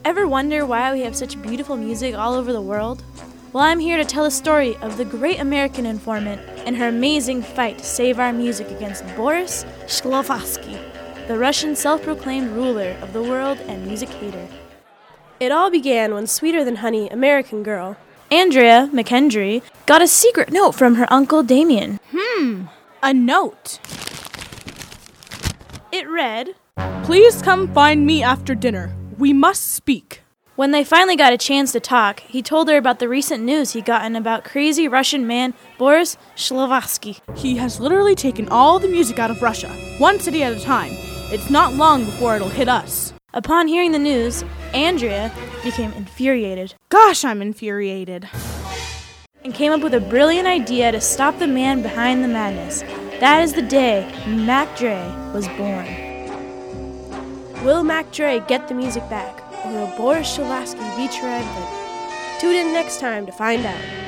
Ever wonder why we have such beautiful music all over the world? Well, I'm here to tell the story of the great American informant and her amazing fight to save our music against Boris Shklovsky, the Russian self-proclaimed ruler of the world and music hater. It all began when sweeter-than-honey American girl, Andrea McKendry, got a secret note from her uncle Damien. A note. It read, Please come find me after dinner. We must speak. When they finally got a chance to talk, he told her about the recent news he'd gotten about crazy Russian man Boris Shklovsky. He has literally taken all the music out of Russia, one city at a time. It's not long before it'll hit us. Upon hearing the news, Andrea became infuriated Gosh, I'm infuriated. and came up with a brilliant idea to stop the man behind the madness. That is the day Mac Dre was born. will Mac Dre get the music back, or will Boris Shklovsky be triumphant? Tune in next time to find out.